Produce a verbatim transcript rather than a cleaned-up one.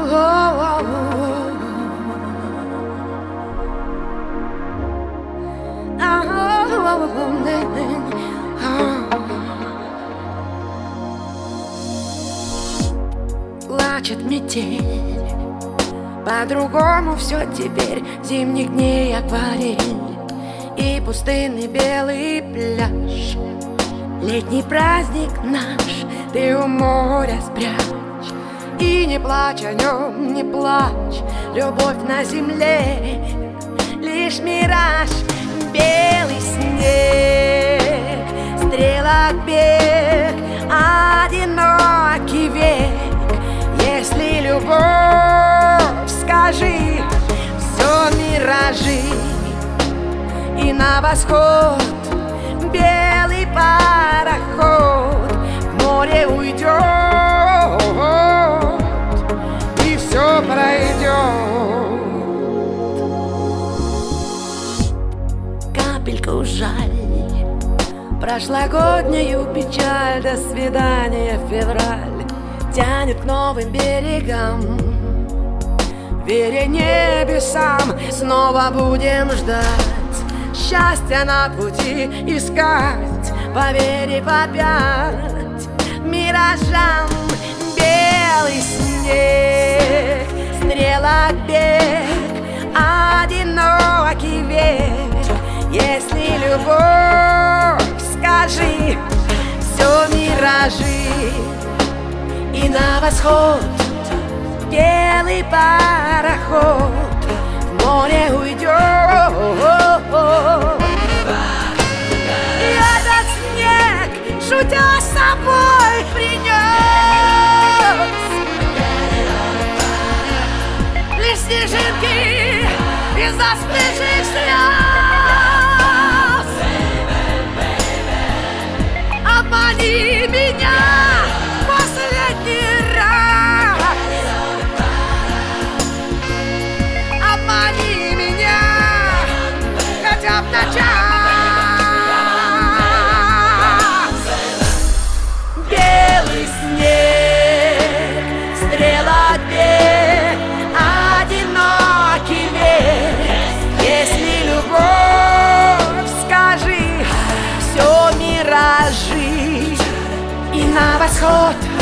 Плачет метель, по-другому все теперь. Зимних дней акварель и пустынный белый пляж. Летний праздник наш ты у моря спрячь. И не плачь о нем, не плачь. Любовь на земле лишь мираж. Белый снег, стрелок бег, одинокий век. Если любовь, скажи, все миражи. И на восход белый пароход в море уйдет, и все пройдет. Капельку жаль, прошлогоднюю печаль. До свидания, февраль тянет к новым берегам. Веря небесам, снова будем ждать. Счастья на пути искать, поверив опять миражам. Белый снег, стрелок бег, одинокий век. Если любовь, скажи, все миражи. И на восход белый пароход в море уйдет. И этот снег, шутя с собой, принес лишь снежинки без застывших слез. Обмани меня последний раз, обмани меня хотя бы на час. Белый снег, стрелок бег, одинокий век. Если любовь, скажи, все миражи. И на восход